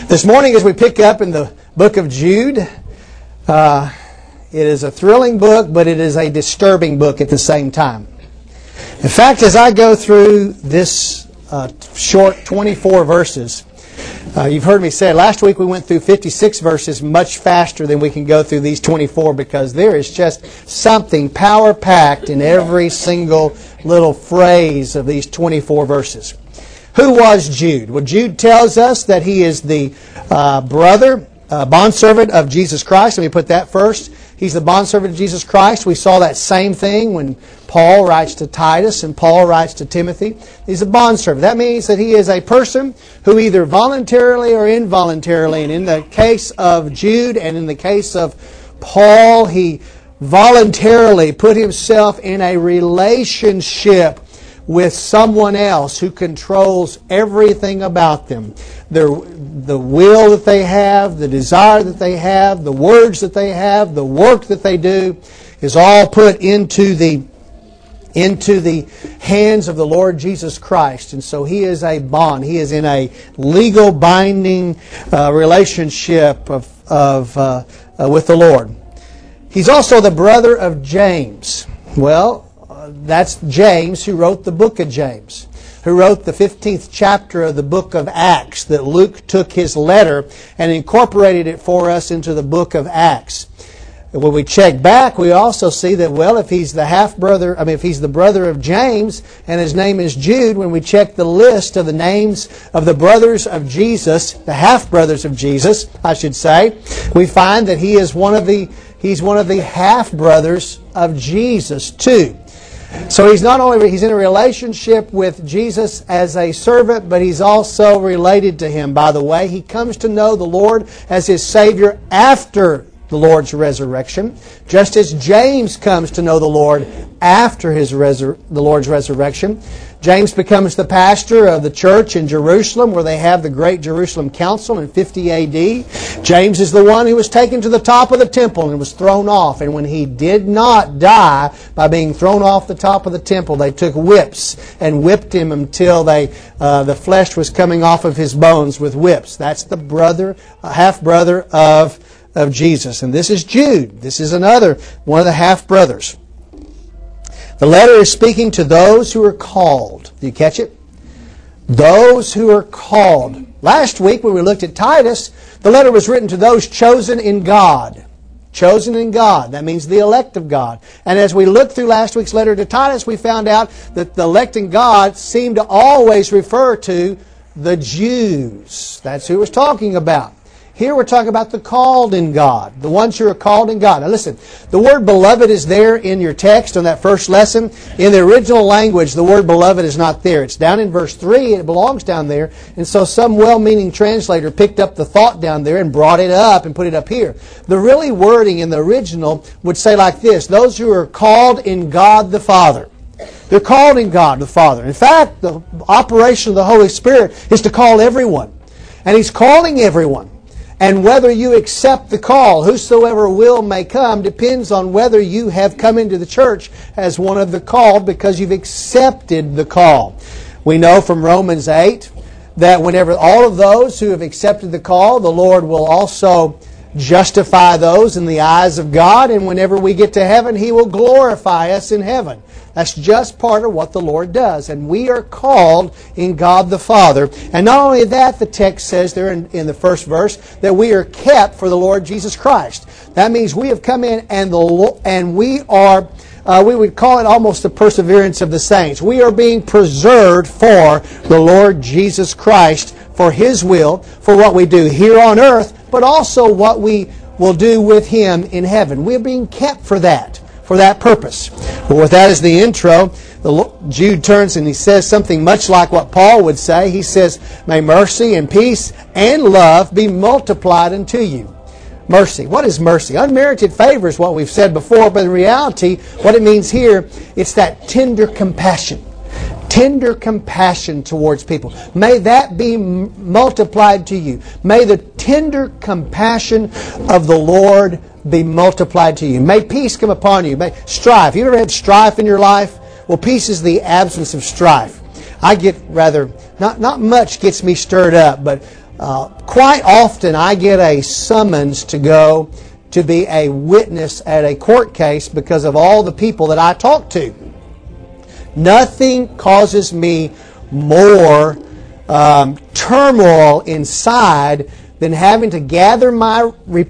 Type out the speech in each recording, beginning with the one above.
This morning, as we pick up in the book of Jude, it is a thrilling book, but it is a disturbing book at the same time. In fact, as I go through this short 24 verses, you've heard me say last week we went through 56 verses much faster than we can go through these 24 because there is just something power-packed in every single little phrase of these 24 verses. Who was Jude? Well, Jude tells us that he is the bondservant of Jesus Christ. Let me put that first. He's the bondservant of Jesus Christ. We saw that same thing when Paul writes to Titus and Paul writes to Timothy. He's a bondservant. That means that he is a person who either voluntarily or involuntarily, and in the case of Jude and in the case of Paul, he voluntarily put himself in a relationship with someone else who controls everything about them. The will that they have, the desire that they have, the words that they have, the work that they do is all put into the hands of the Lord Jesus Christ. And so he is a bond. He is in a legal binding relationship with the Lord. He's also the brother of James. Well, that's James who wrote the book of James, who wrote the 15th chapter of the book of Acts, that Luke took his letter and incorporated it for us into the book of Acts. And when we check back, we also see that, well, if he's if he's the brother of James and his name is Jude, when we check the list of the names of the brothers of Jesus, the half-brothers of Jesus, I should say, we find that he's one of the half-brothers of Jesus too. So he's in a relationship with Jesus as a servant, but he's also related to him. By the way, he comes to know the Lord as his Savior after the Lord's resurrection, just as James comes to know the Lord after the Lord's resurrection. James becomes the pastor of the church in Jerusalem, where they have the Great Jerusalem Council in 50 A.D. James is the one who was taken to the top of the temple and was thrown off. And when he did not die by being thrown off the top of the temple, they took whips and whipped him until the flesh was coming off of his bones with whips. That's the half-brother of Jesus. And this is Jude. This is another one of the half-brothers. The letter is speaking to those who are called. Do you catch it? Those who are called. Last week when we looked at Titus, the letter was written to those chosen in God. Chosen in God. That means the elect of God. And as we looked through last week's letter to Titus, we found out that the elect in God seemed to always refer to the Jews. That's who it was talking about. Here we're talking about the called in God, the ones who are called in God. Now listen, the word beloved is there in your text on that first lesson. In the original language, the word beloved is not there. It's down in verse 3, and it belongs down there. And so some well-meaning translator picked up the thought down there and brought it up and put it up here. The really wording in the original would say like this: those who are called in God the Father. They're called in God the Father. In fact, the operation of the Holy Spirit is to call everyone. And He's calling everyone. And whether you accept the call, whosoever will may come, depends on whether you have come into the church as one of the called because you've accepted the call. We know from Romans 8 that whenever all of those who have accepted the call, the Lord will also justify those in the eyes of God. And whenever we get to heaven, He will glorify us in heaven. That's just part of what the Lord does. And we are called in God the Father. And not only that, the text says there in the first verse that we are kept for the Lord Jesus Christ. That means we have come in and we are, we would call it almost the perseverance of the saints. We are being preserved for the Lord Jesus Christ, for His will, for what we do here on earth, but also what we will do with Him in heaven. We're being kept for that purpose. Well, with that as the intro, Jude turns and he says something much like what Paul would say. He says, "May mercy and peace and love be multiplied unto you." Mercy. What is mercy? Unmerited favor is what we've said before, but in reality, what it means here, it's that tender compassion. Tender compassion towards people. May that be multiplied to you. May the tender compassion of the Lord be multiplied to you. May peace come upon you. May strife. You ever had strife in your life? Well, peace is the absence of strife. I get rather, not much gets me stirred up, but Quite often I get a summons to go to be a witness at a court case because of all the people that I talk to. Nothing causes me more turmoil inside than having to gather my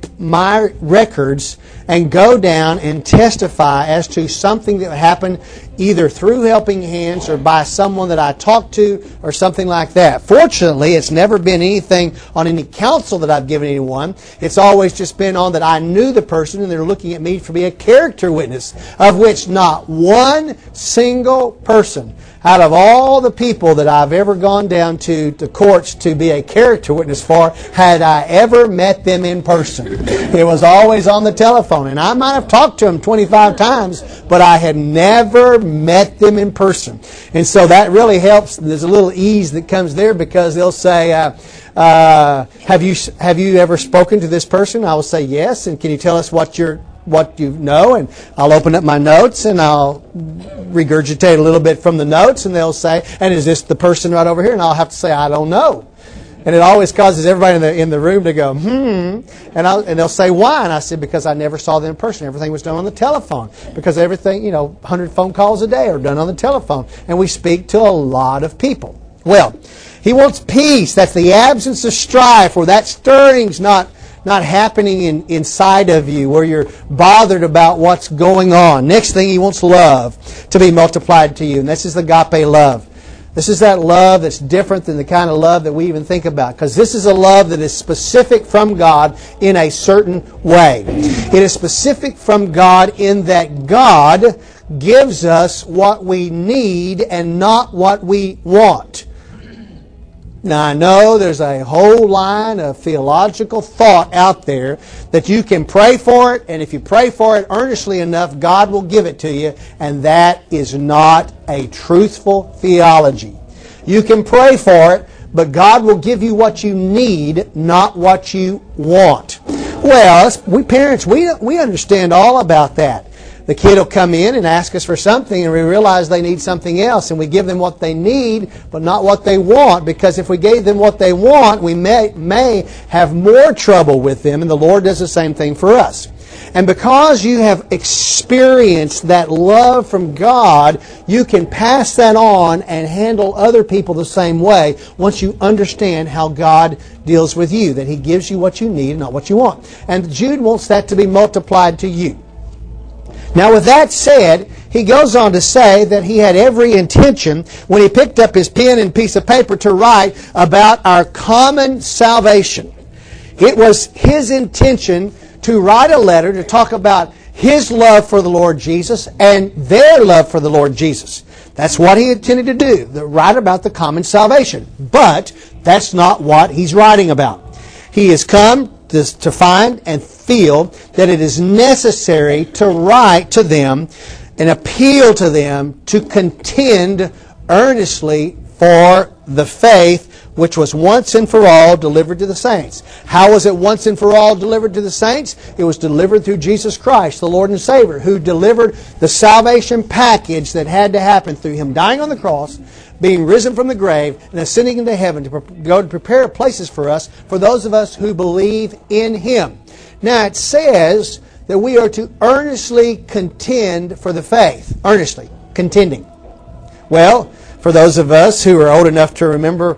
records and go down and testify as to something that happened either through Helping Hands or by someone that I talked to or something like that. Fortunately, it's never been anything on any counsel that I've given anyone. It's always just been on that I knew the person and they're looking at me to be a character witness, of which not one single person out of all the people that I've ever gone down to the courts to be a character witness for, had I ever met them in person. It was always on the telephone. And I might have talked to them 25 times, but I had never met them in person. And so that really helps. There's a little ease that comes there because they'll say, have you ever spoken to this person? I will say yes. And can you tell us what you know? And I'll open up my notes and I'll regurgitate a little bit from the notes, and they'll say, and is this the person right over here? And I'll have to say, I don't know. And it always causes everybody in the room to go, and they'll say, why? And I said, because I never saw them in person. Everything was done on the telephone. Because everything, 100 phone calls a day are done on the telephone. And we speak to a lot of people. Well, he wants peace. That's the absence of strife, where that stirring's not happening inside of you, where you're bothered about what's going on. Next thing, he wants love to be multiplied to you. And this is the agape love. This is that love that's different than the kind of love that we even think about. Because this is a love that is specific from God in a certain way. It is specific from God in that God gives us what we need and not what we want. Now, I know there's a whole line of theological thought out there that you can pray for it, and if you pray for it earnestly enough, God will give it to you, and that is not a truthful theology. You can pray for it, but God will give you what you need, not what you want. Well, we parents, we understand all about that. The kid will come in and ask us for something, and we realize they need something else, and we give them what they need, but not what they want, because if we gave them what they want, we may have more trouble with them, and the Lord does the same thing for us. And because you have experienced that love from God, you can pass that on and handle other people the same way once you understand how God deals with you, that He gives you what you need and not what you want. And Jude wants that to be multiplied to you. Now, with that said, he goes on to say that he had every intention when he picked up his pen and piece of paper to write about our common salvation. It was his intention to write a letter to talk about his love for the Lord Jesus and their love for the Lord Jesus. That's what he intended to do, write about the common salvation. But that's not what he's writing about. He has come to find and feel that it is necessary to write to them and appeal to them to contend earnestly for the faith which was once and for all delivered to the saints. How was it once and for all delivered to the saints? It was delivered through Jesus Christ, the Lord and Savior, who delivered the salvation package that had to happen through Him dying on the cross, being risen from the grave, and ascending into heaven to go to prepare places for us, for those of us who believe in Him. Now it says that we are to earnestly contend for the faith. Earnestly, contending. Well, for those of us who are old enough to remember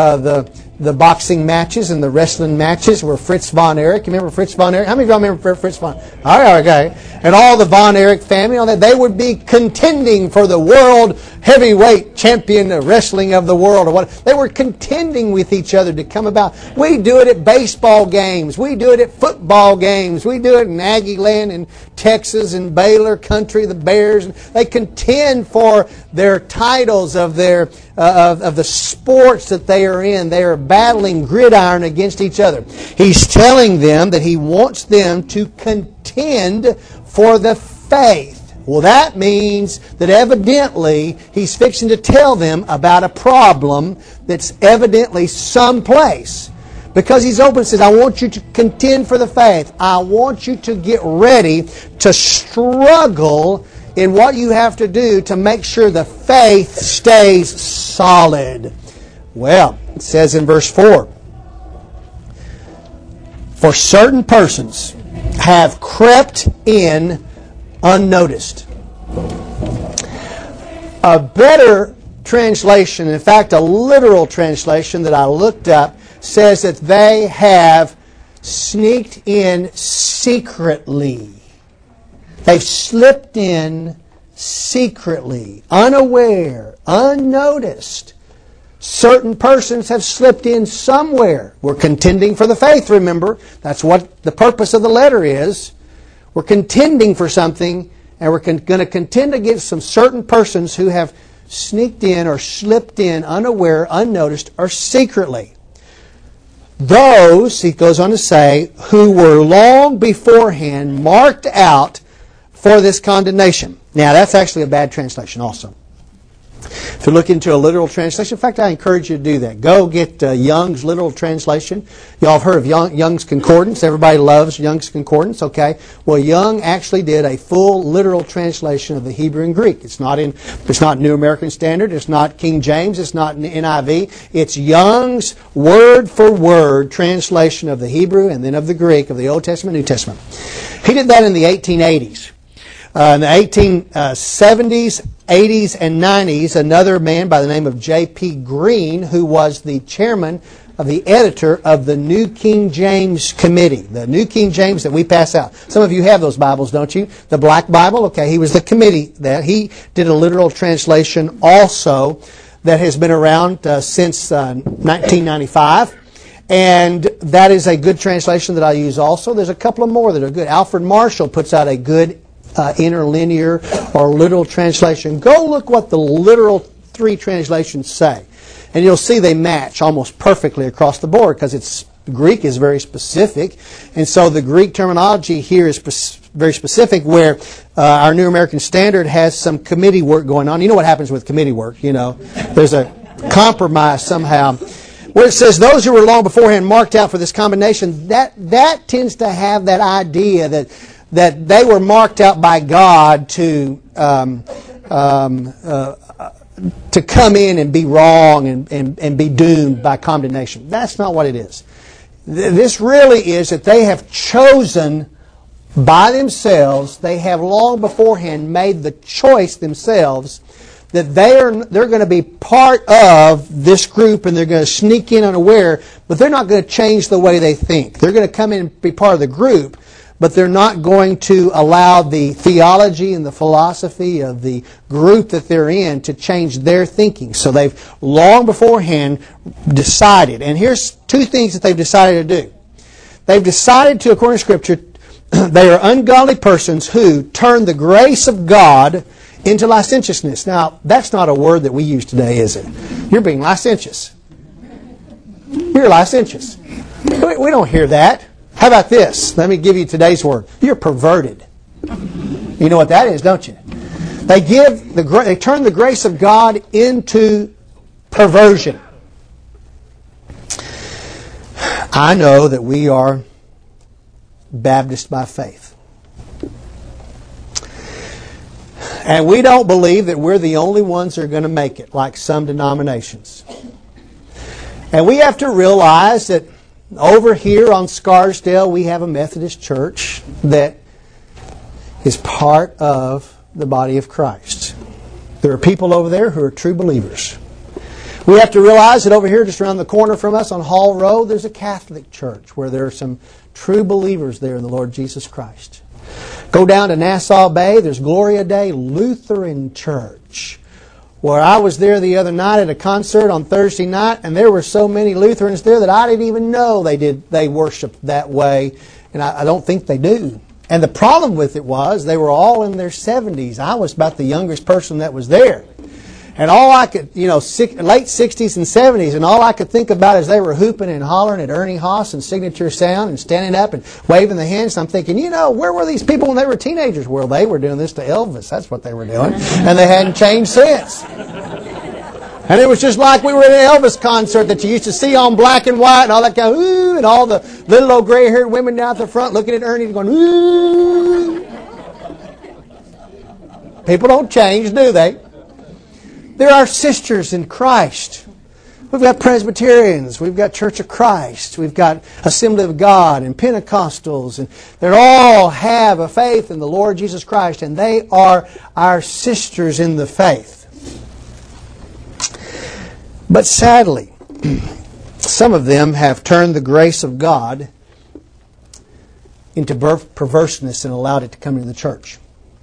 the boxing matches and the wrestling matches where Fritz von Erich, you remember Fritz von Erich? How many of y'all remember Fritz von Erich? All right, okay. And all the von Erich family, on that, they would be contending for the world heavyweight champion of wrestling of the world, or what. They were contending with each other to come about. We do it at baseball games. We do it at football games. We do it in Aggie Land in Texas and Baylor country, the Bears. They contend for their titles of their of the sports that they are in. They are battling gridiron against each other. He's telling them that he wants them to contend for the faith. Well, that means that evidently he's fixing to tell them about a problem that's evidently someplace. Because he's open and says, I want you to contend for the faith. I want you to get ready to struggle in what you have to do to make sure the faith stays solid. Well, it says in verse 4, for certain persons have crept in unnoticed. A better translation, in fact a literal translation that I looked up, says that they have sneaked in secretly. They've slipped in secretly, unaware, unnoticed. Certain persons have slipped in somewhere. We're contending for the faith, remember. That's what the purpose of the letter is. We're contending for something, and we're going to contend against some certain persons who have sneaked in or slipped in unaware, unnoticed, or secretly. Those, he goes on to say, who were long beforehand marked out for this condemnation. Now, that's actually a bad translation also. If you look into a literal translation, in fact, I encourage you to do that. Go get Young's literal translation. You all have heard of Young's Concordance. Everybody loves Young's Concordance, okay? Well, Young actually did a full literal translation of the Hebrew and Greek. It's not New American Standard. It's not King James. It's not NIV. It's Young's word-for-word translation of the Hebrew and then of the Greek of the Old Testament, New Testament. He did that in the 1880s. In the 1870s, 80s, and 90s, another man by the name of J.P. Green, who was the chairman of the editor of the New King James Committee, the New King James that we pass out. Some of you have those Bibles, don't you? The Black Bible, okay, he was the committee that. He did a literal translation also that has been around since 1995. And that is a good translation that I use also. There's a couple of more that are good. Alfred Marshall puts out a good interlinear or literal translation. Go look what the literal three translations say. And you'll see they match almost perfectly across the board because Greek is very specific. And so the Greek terminology here is very specific, where our New American Standard has some committee work going on. You know what happens with committee work, you know. There's a compromise somehow. Where it says those who were long beforehand marked out for this combination, that tends to have that idea that they were marked out by God to come in and be wrong and be doomed by condemnation. That's not what it is. This really is that they have chosen by themselves, they have long beforehand made the choice themselves that they're going to be part of this group and they're going to sneak in unaware, but they're not going to change the way they think. They're going to come in and be part of the group, but they're not going to allow the theology and the philosophy of the group that they're in to change their thinking. So they've long beforehand decided, and here's two things that they've decided to do. They've decided to, according to Scripture, they are ungodly persons who turn the grace of God into licentiousness. Now, that's not a word that we use today, is it? You're being licentious. You're licentious. We don't hear that. How about this? Let me give you today's word. You're perverted. You know what that is, don't you? They turn the grace of God into perversion. I know that we are Baptist by faith. And we don't believe that we're the only ones that are going to make it, like some denominations. And we have to realize that over here on Scarsdale, we have a Methodist church that is part of the body of Christ. There are people over there who are true believers. We have to realize that over here, just around the corner from us on Hall Road, there's a Catholic church where there are some true believers there in the Lord Jesus Christ. Go down to Nassau Bay, there's Gloria Day Lutheran Church, where I was there the other night at a concert on Thursday night, and there were so many Lutherans there that I didn't even know they worshiped that way, and I don't think they do. And the problem with it was they were all in their 70s. I was about the youngest person that was there. And all I could, late 60s and 70s, and all I could think about is they were hooping and hollering at Ernie Haas and Signature Sound and standing up and waving the hands. And I'm thinking, where were these people when they were teenagers? Well, they were doing this to Elvis. That's what they were doing. And they hadn't changed since. And it was just like we were at an Elvis concert that you used to see on black and white and all that kind of, ooh, and all the little old gray-haired women down at the front looking at Ernie and going, ooh. People don't change, do they? There are sisters in Christ We've got Presbyterians, we've got Church of Christ, we've got Assembly of God and Pentecostals, and they all have a faith in the Lord Jesus Christ, and they are our sisters in the faith. But sadly, some of them have turned the grace of God into perverseness and allowed it to come into the church.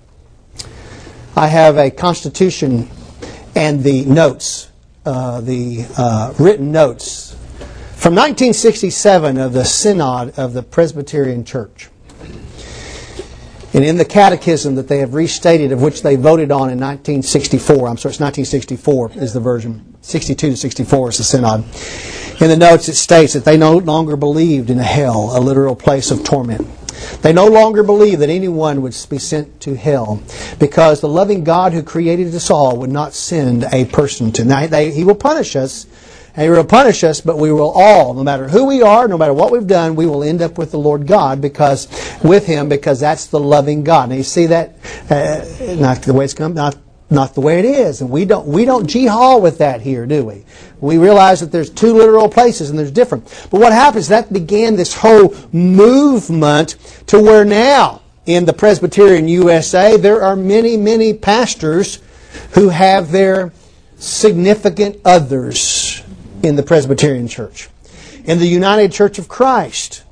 I have a constitution and the notes, written notes from 1967 of the Synod of the Presbyterian Church. And in the catechism that they have restated, of which they voted on in 1964, I'm sorry, it's 1964 is the version, 62 to 64 is the Synod. In the notes it states that they no longer believed in a hell, a literal place of torment. They no longer believed that anyone would be sent to hell, because the loving God who created us all would not send a person to. Now, He will punish us, and He will punish us, but we will all, no matter who we are, no matter what we've done, we will end up with the Lord God, because that's the loving God. Now you see that, not the way it's come, not the way it is. And we don't gee-haw with that here, do we? We realize that there's two literal places and there's different. But what happens, that began this whole movement to where now in the Presbyterian USA there are many, many pastors who have their significant others in the Presbyterian Church. In the United Church of Christ,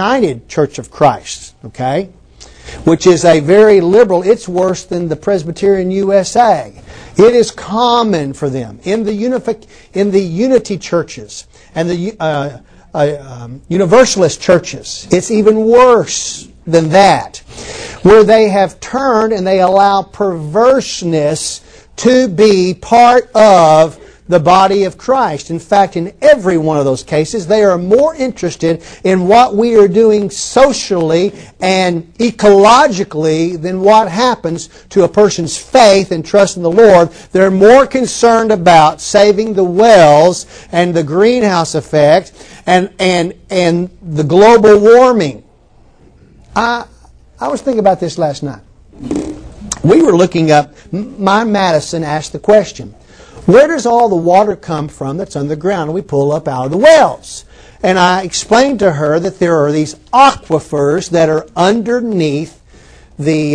okay, which is a very liberal, it's worse than the Presbyterian USA. It is common for them in the unity churches and the universalist churches. It's even worse than that, where they have turned and they allow perverseness to be part of the body of Christ. In fact, in every one of those cases, they are more interested in what we are doing socially and ecologically than what happens to a person's faith and trust in the Lord. They're more concerned about saving the whales and the greenhouse effect and the global warming. I was thinking about this last night. We were looking up, my Madison asked the question, where does all the water come from that's underground and we pull up out of the wells? And I explained to her that there are these aquifers that are underneath the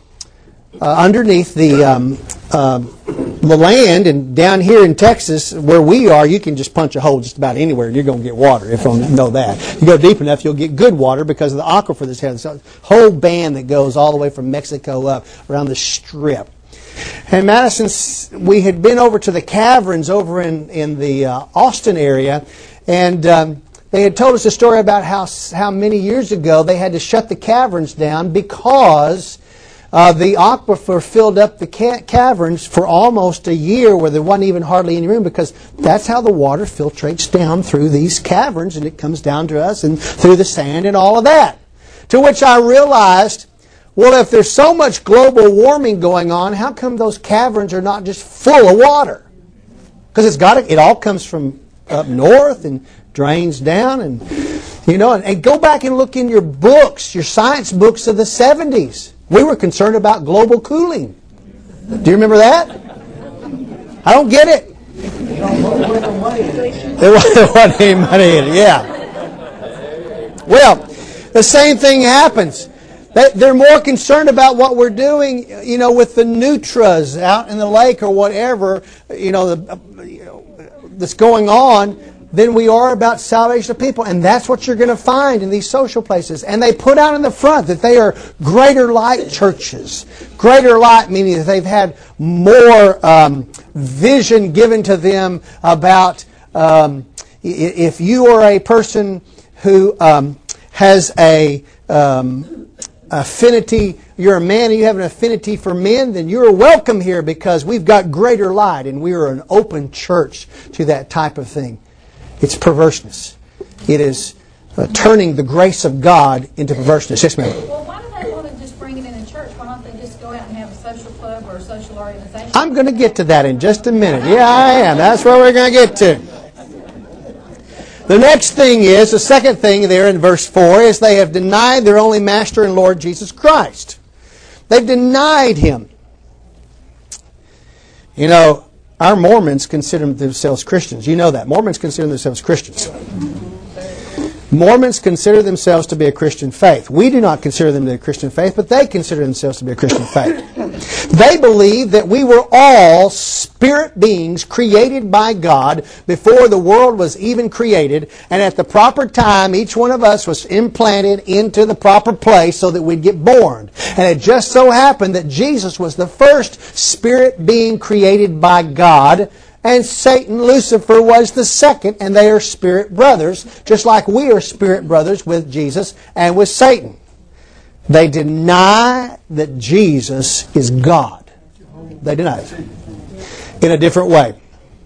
land, and down here in Texas where we are, you can just punch a hole just about anywhere and you're going to get water, if you know that. You go deep enough, you'll get good water because of the aquifer that's here. There's a whole band that goes all the way from Mexico up around the Strip. And Madison, we had been over to the caverns over in the Austin area, and they had told us a story about how many years ago they had to shut the caverns down because the aquifer filled up the caverns for almost a year, where there wasn't even hardly any room, because that's how the water filtrates down through these caverns, and it comes down to us and through the sand and all of that. To which I realized, well, if there's so much global warming going on, how come those caverns are not just full of water? Because it all comes from up north and drains down, and go back and look in your books, your science books of the 70s. We were concerned about global cooling. Do you remember that? I don't get it. There wasn't any money in it, yeah. Well, the same thing happens. They're more concerned about what we're doing, with the nutras out in the lake or whatever, that's going on, than we are about salvation of people. And that's what you're going to find in these social places. And they put out in the front that they are greater light churches. Greater light meaning that they've had more vision given to them about if you are a person who has a affinity, you're a man and you have an affinity for men, then you're welcome here because we've got greater light and we are an open church to that type of thing. It's perverseness. It is turning the grace of God into perverseness. Yes, ma'am. Well, why do they want to just bring it in a church? Why don't they just go out and have a social club or a social organization? I'm going to get to that in just a minute. Yeah, I am. That's where we're going to get to. The next thing is, the second thing there in verse 4 is they have denied their only Master and Lord Jesus Christ. They've denied Him. Our Mormons consider themselves Christians. You know that. Mormons consider themselves Christians. Mormons consider themselves to be a Christian faith. We do not consider them to be a Christian faith, but they consider themselves to be a Christian faith. They believe that we were all spirit beings created by God before the world was even created, and at the proper time, each one of us was implanted into the proper place so that we'd get born. And it just so happened that Jesus was the first spirit being created by God, and Satan, Lucifer, was the second, and they are spirit brothers, just like we are spirit brothers with Jesus and with Satan. They deny that Jesus is God. They deny it in a different way.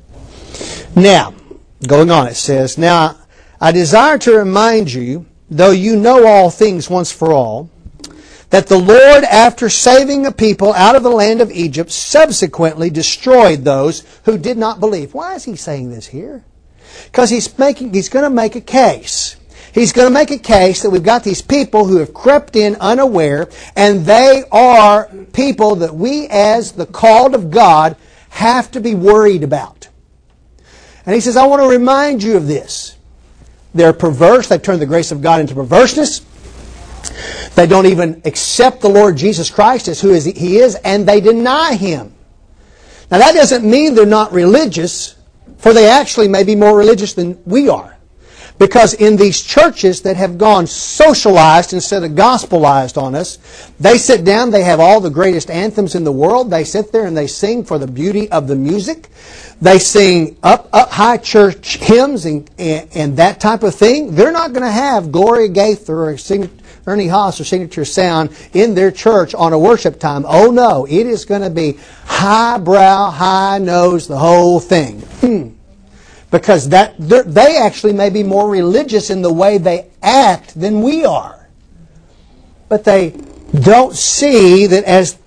Now, going on, it says, "Now, I desire to remind you, though you know all things once for all, that the Lord, after saving a people out of the land of Egypt, subsequently destroyed those who did not believe." Why is he saying this here? Because he's going to make a case. He's going to make a case that we've got these people who have crept in unaware, and they are people that we, as the called of God, have to be worried about. And he says, I want to remind you of this. They're perverse. They've turned the grace of God into perverseness. They don't even accept the Lord Jesus Christ as who He is, and they deny Him. Now that doesn't mean they're not religious, for they actually may be more religious than we are. Because in these churches that have gone socialized instead of gospelized on us, they sit down, they have all the greatest anthems in the world, they sit there and they sing for the beauty of the music. They sing up high church hymns and that type of thing. They're not going to have Gloria Gaither or Ernie Haas or Signature Sound in their church on a worship time. Oh no, it is going to be highbrow, high nose, the whole thing. Because they actually may be more religious in the way they act than we are. But they don't see that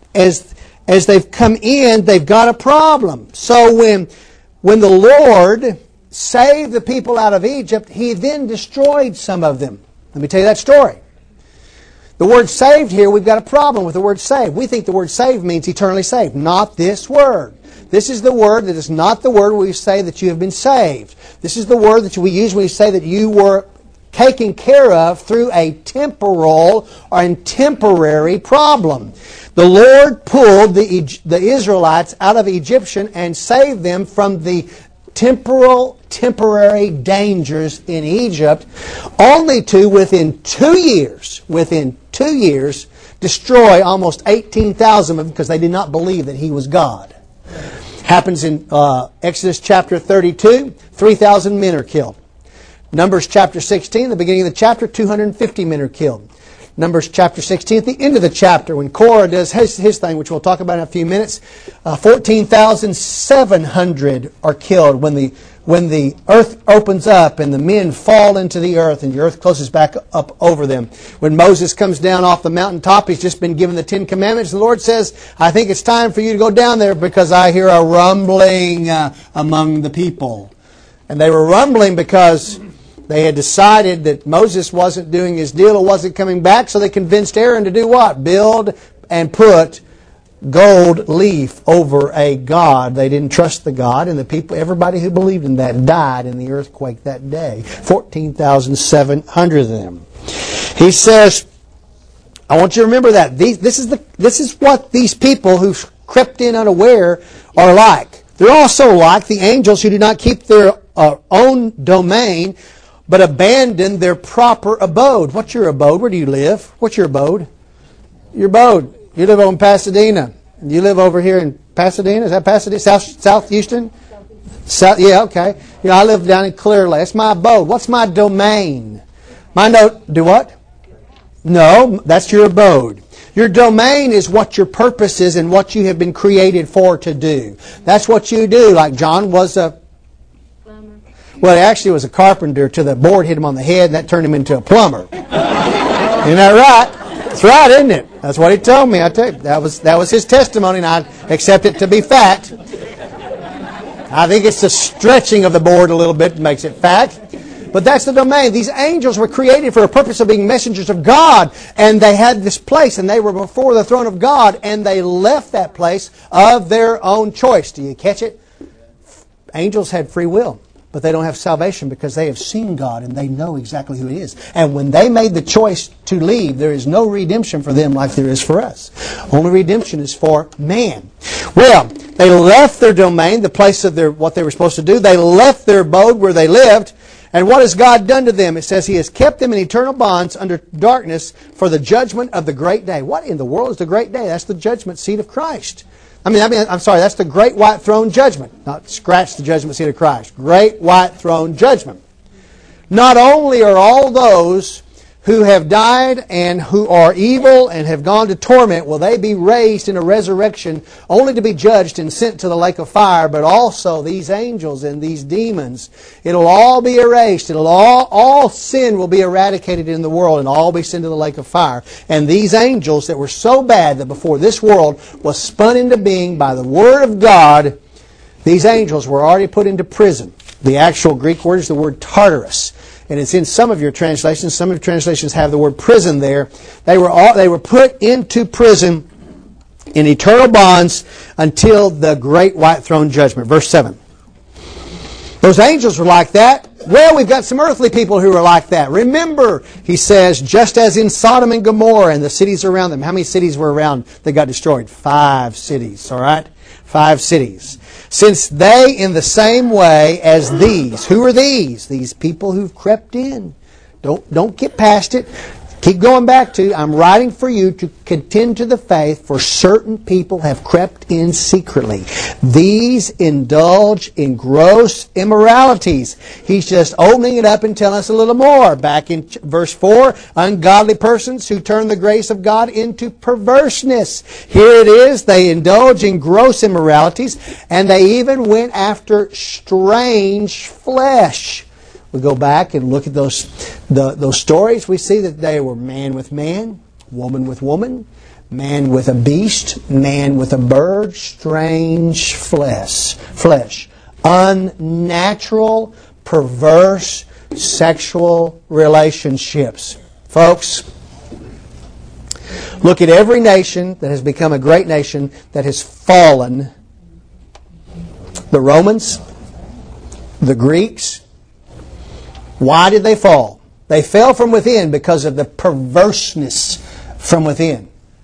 as they've come in, they've got a problem. So when the Lord saved the people out of Egypt, He then destroyed some of them. Let me tell you that story. The word saved here, we've got a problem with the word saved. We think the word saved means eternally saved. Not this word. This is the word that is not the word we say that you have been saved. This is the word that we use when we say that you were taken care of through a temporal or temporary problem. The Lord pulled the Israelites out of Egyptian and saved them from the temporary dangers in Egypt, only to within 2 years, destroy almost 18,000 of them because they did not believe that He was God. Happens in Exodus chapter 32, 3,000 men are killed. Numbers chapter 16, the beginning of the chapter, 250 men are killed. Numbers chapter 16, at the end of the chapter, when Korah does his thing, which we'll talk about in a few minutes, 14,700 are killed when the earth opens up and the men fall into the earth and the earth closes back up over them. When Moses comes down off the mountaintop, he's just been given the 10 Commandments. The Lord says, I think it's time for you to go down there because I hear a rumbling among the people. And they were rumbling because they had decided that Moses wasn't doing his deal or wasn't coming back, so they convinced Aaron to do what? Build and put gold leaf over a god. They didn't trust the God, and the people, everybody who believed in that died in the earthquake that day. 14,700 of them. He says, I want you to remember that. This is what these people who crept in unaware are like. They're also like the angels who do not keep their own domain, but abandon their proper abode. What's your abode? Where do you live? What's your abode? Your abode. You live over in Pasadena. You live over here in Pasadena. Is that Pasadena? South Houston? South, yeah, okay. I live down in Clear Lake. That's my abode. What's my domain? Do what? No, that's your abode. Your domain is what your purpose is and what you have been created for to do. That's what you do. Like John was Well, he actually was a carpenter till the board hit him on the head and that turned him into a plumber. Isn't that right? That's right, isn't it? That's what he told me. I tell you, that was his testimony, and I accept it to be fact. I think it's the stretching of the board a little bit that makes it fact. But that's the domain. These angels were created for a purpose of being messengers of God, and they had this place, and they were before the throne of God, and they left that place of their own choice. Do you catch it? Angels had free will, but they don't have salvation because they have seen God and they know exactly who He is. And when they made the choice to leave, there is no redemption for them like there is for us. Only redemption is for man. Well, they left their domain, the place of what they were supposed to do. They left their abode where they lived. And what has God done to them? It says He has kept them in eternal bonds under darkness for the judgment of the great day. What in the world is the great day? That's the judgment seat of Christ. That's the great white throne judgment. Not scratch the judgment seat of Christ. Great white throne judgment. Not only are all those who have died and who are evil and have gone to torment, will they be raised in a resurrection only to be judged and sent to the lake of fire, but also these angels and these demons. It'll all be erased. All sin will be eradicated in the world and all be sent to the lake of fire. And these angels that were so bad that before this world was spun into being by the Word of God, these angels were already put into prison. The actual Greek word is the word Tartarus. And it's in some of your translations. Some of your translations have the word prison there. They were put into prison in eternal bonds until the great white throne judgment. Verse 7. Those angels were like that. Well, we've got some earthly people who are like that. Remember, he says, just as in Sodom and Gomorrah and the cities around them. How many cities were around that got destroyed? 5 cities, all right? 5 cities. Since they in the same way as these. Who are these? These people who've crept in. Don't get past it. Keep going back to, I'm writing for you to contend to the faith, for certain people have crept in secretly. These indulge in gross immoralities. He's just opening it up and telling us a little more. Back in verse 4, ungodly persons who turn the grace of God into perverseness. Here it is, they indulge in gross immoralities, and they even went after strange flesh. We go back and look at those stories. We see that they were man with man, woman with woman, man with a beast, man with a bird, strange flesh. Unnatural, perverse, sexual relationships. Folks, look at every nation that has become a great nation that has fallen. The Romans, the Greeks. Why did they fall? They fell from within because of the perverseness from within.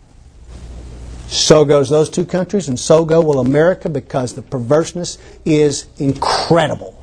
So goes those 2 countries, and so will America, because the perverseness is incredible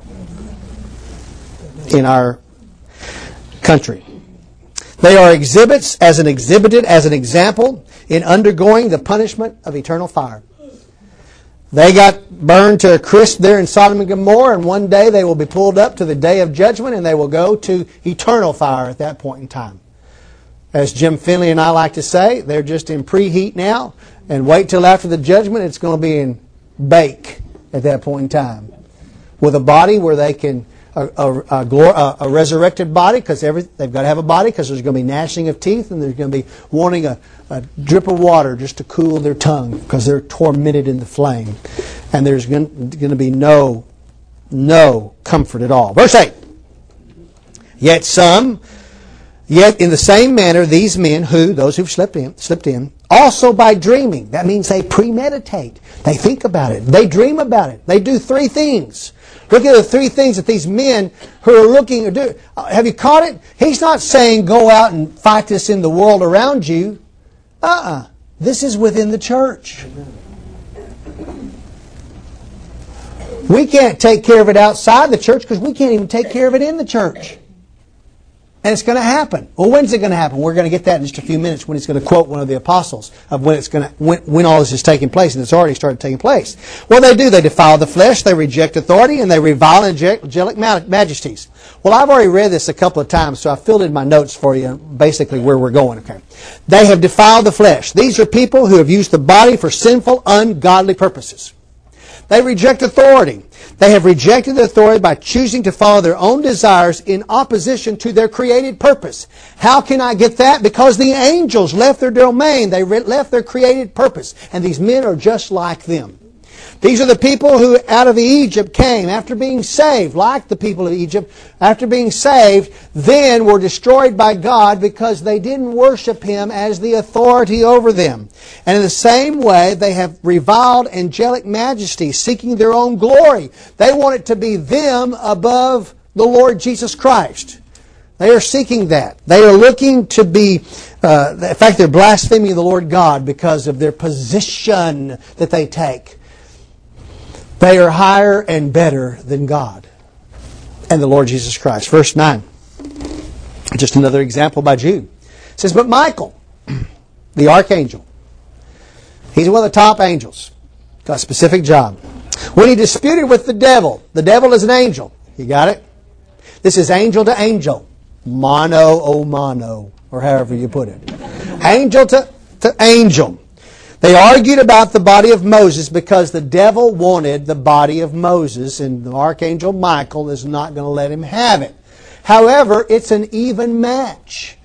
in our country. They are exhibited as an example in undergoing the punishment of eternal fire. They got burned to a crisp there in Sodom and Gomorrah, and one day they will be pulled up to the day of judgment, and they will go to eternal fire at that point in time. As Jim Finley and I like to say, they're just in preheat now, and wait till after the judgment, it's going to be in bake at that point in time. With a body where they can, a resurrected body, because they've got to have a body, because there's going to be gnashing of teeth, and there's going to be wanting a drip of water just to cool their tongue, because they're tormented in the flame. And there's going to be no comfort at all. Verse 8. Yet in the same manner, these men those who've slipped in, also by dreaming. That means they premeditate. They think about it. They dream about it. They do 3 things. Look at the 3 things that these men who are looking do. Have you caught it? He's not saying go out and fight this in the world around you. This is within the church. We can't take care of it outside the church because we can't even take care of it in the church. And it's going to happen. Well, when's it going to happen? We're going to get that in just a few minutes when he's going to quote one of the apostles of when all this is taking place, and it's already started taking place. What do? They defile the flesh, they reject authority, and they revile angelic majesties. Well, I've already read this a couple of times, so I filled in my notes for you, basically where we're going. Okay, they have defiled the flesh. These are people who have used the body for sinful, ungodly purposes. They reject authority. They have rejected the authority by choosing to follow their own desires in opposition to their created purpose. How can I get that? Because the angels left their domain. They left their created purpose. And these men are just like them. These are the people who out of Egypt came after being saved, like the people of Egypt, after being saved, then were destroyed by God because they didn't worship Him as the authority over them. And in the same way, they have reviled angelic majesty, seeking their own glory. They want it to be them above the Lord Jesus Christ. They are seeking that. They are looking to be, in fact, they're blaspheming the Lord God because of their position that they take. They are higher and better than God and the Lord Jesus Christ. Verse 9. Just another example by Jude. It says, but Michael, the archangel, he's one of the top angels. Got a specific job. When he disputed with the devil is an angel. You got it? This is angel to angel. Mono o mono, or however you put it. Angel to angel. They argued about the body of Moses because the devil wanted the body of Moses, and the archangel Michael is not going to let him have it. However, it's an even match.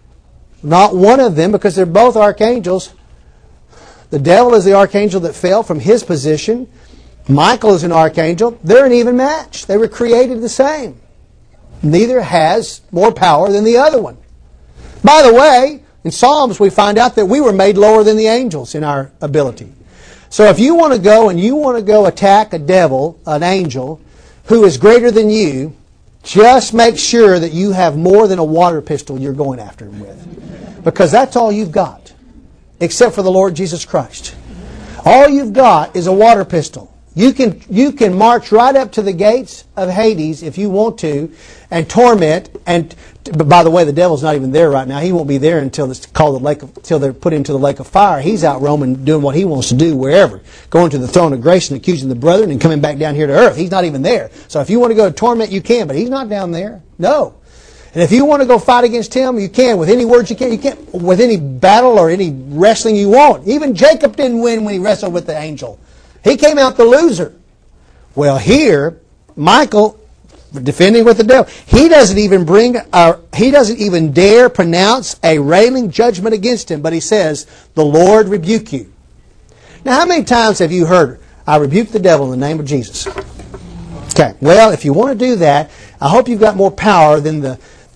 Not one of them, because they're both archangels. The devil is the archangel that fell from his position. Michael is an archangel. They're an even match. They were created the same. Neither has more power than the other one. By the way, in Psalms we find out that we were made lower than the angels in our ability. So if you want to go attack a devil, an angel, who is greater than you, just make sure that you have more than a water pistol you're going after him with. Because that's all you've got, except for the Lord Jesus Christ. All you've got is a water pistol. You can march right up to the gates of Hades if you want to and torment. But by the way, the devil's not even there right now. He won't be there until it's called until they're put into the lake of fire. He's out roaming, doing what he wants to do wherever, going to the throne of grace and accusing the brethren and coming back down here to earth. He's not even there. So if you want to go to torment, you can, but he's not down there. No. And if you want to go fight against him, you can with any words you can. You can with any battle or any wrestling you want. Even Jacob didn't win when he wrestled with the angel. He came out the loser. Well, here, Michael, defending with the devil, he doesn't even dare pronounce a railing judgment against him, but he says, the Lord rebuke you. Now, how many times have you heard, I rebuke the devil in the name of Jesus? Okay, well, if you want to do that, I hope you've got more power than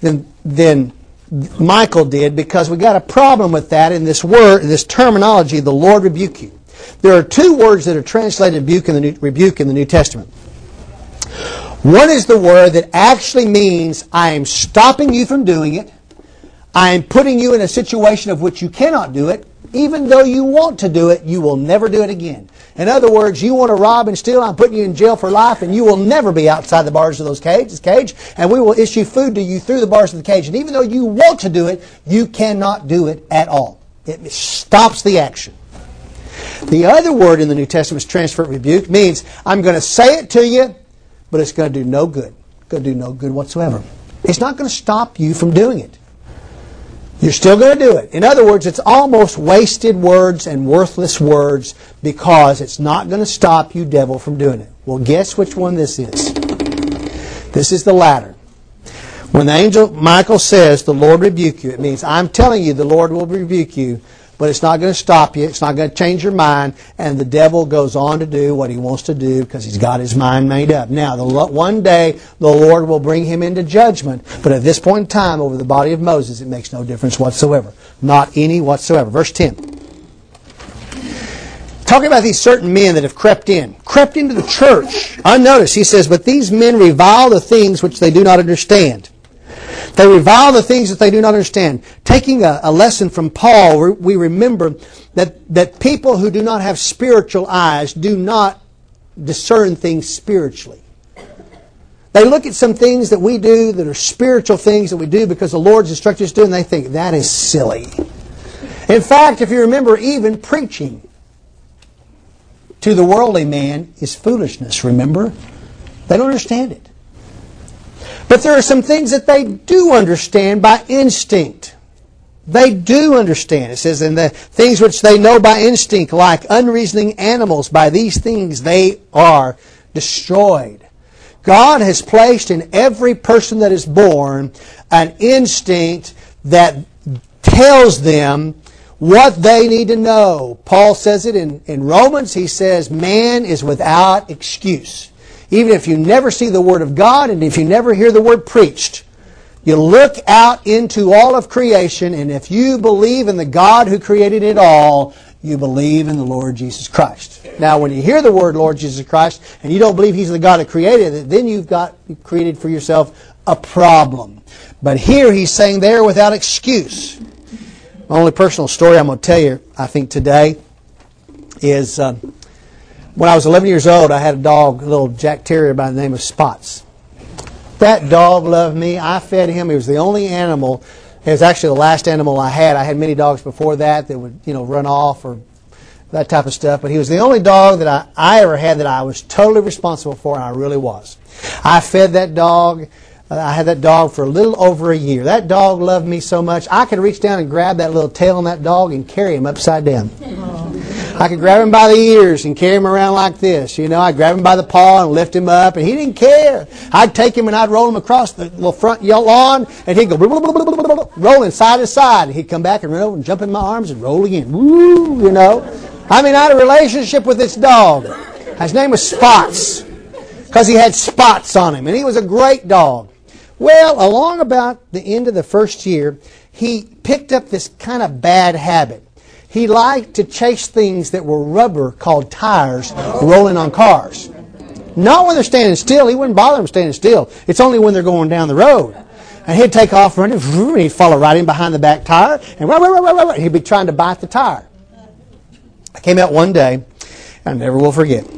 Michael did, because we got a problem with that in this word, this terminology, the Lord rebuke you. There are two words that are translated rebuke in the New Testament. One is the word that actually means I am stopping you from doing it. I am putting you in a situation of which you cannot do it. Even though you want to do it, you will never do it again. In other words, you want to rob and steal, I'm putting you in jail for life, and you will never be outside the bars of this cage, and we will issue food to you through the bars of the cage. And even though you want to do it, you cannot do it at all. It stops the action. The other word in the New Testament is transferred rebuke, means I'm going to say it to you, but it's going to do no good. It's going to do no good whatsoever. It's not going to stop you from doing it. You're still going to do it. In other words, it's almost wasted words and worthless words because it's not going to stop you, devil, from doing it. Well, guess which one this is? This is the latter. When the angel Michael says, the Lord rebuke you, it means I'm telling you the Lord will rebuke you, but it's not going to stop you. It's not going to change your mind. And the devil goes on to do what he wants to do because he's got his mind made up. Now, one day, the Lord will bring him into judgment. But at this point in time, over the body of Moses, it makes no difference whatsoever. Not any whatsoever. Verse 10. Talking about these certain men that have crept into the church. Unnoticed, he says, but these men revile the things which they do not understand. They revile the things that they do not understand. Taking a lesson from Paul, we remember that people who do not have spiritual eyes do not discern things spiritually. They look at some things that we do that are spiritual things that we do because the Lord's instructed us to do, and they think, that is silly. In fact, if you remember, even preaching to the worldly man is foolishness, remember? They don't understand it. But there are some things that they do understand by instinct. They do understand. It says, in the things which they know by instinct, like unreasoning animals, by these things they are destroyed. God has placed in every person that is born an instinct that tells them what they need to know. Paul says it in Romans. He says, man is without excuse. Even if you never see the Word of God and if you never hear the Word preached, you look out into all of creation, and if you believe in the God who created it all, you believe in the Lord Jesus Christ. Now, when you hear the word Lord Jesus Christ and you don't believe He's the God that created it, then you've created for yourself a problem. But here He's saying they're without excuse. My only personal story I'm going to tell you, I think, today is when I was 11 years old, I had a dog, a little Jack Terrier by the name of Spots. That dog loved me. I fed him. He was the only animal. It was actually the last animal I had. I had many dogs before that would, run off or that type of stuff. But he was the only dog that I ever had that I was totally responsible for, and I really was. I fed that dog. I had that dog for a little over a year. That dog loved me so much, I could reach down and grab that little tail on that dog and carry him upside down. I could grab him by the ears and carry him around like this. I'd grab him by the paw and lift him up, and he didn't care. I'd take him and I'd roll him across the little front lawn, and he'd go rolling side to side. He'd come back and run over and jump in my arms and roll again. Woo, I had a relationship with this dog. His name was Spots, because he had spots on him, and he was a great dog. Well, along about the end of the first year, he picked up this kind of bad habit. He liked to chase things that were rubber, called tires, rolling on cars. Not when they're standing still. He wouldn't bother them standing still. It's only when they're going down the road. And he'd take off running, and he'd follow right in behind the back tire, and he'd be trying to bite the tire. I came out one day, I never will forget,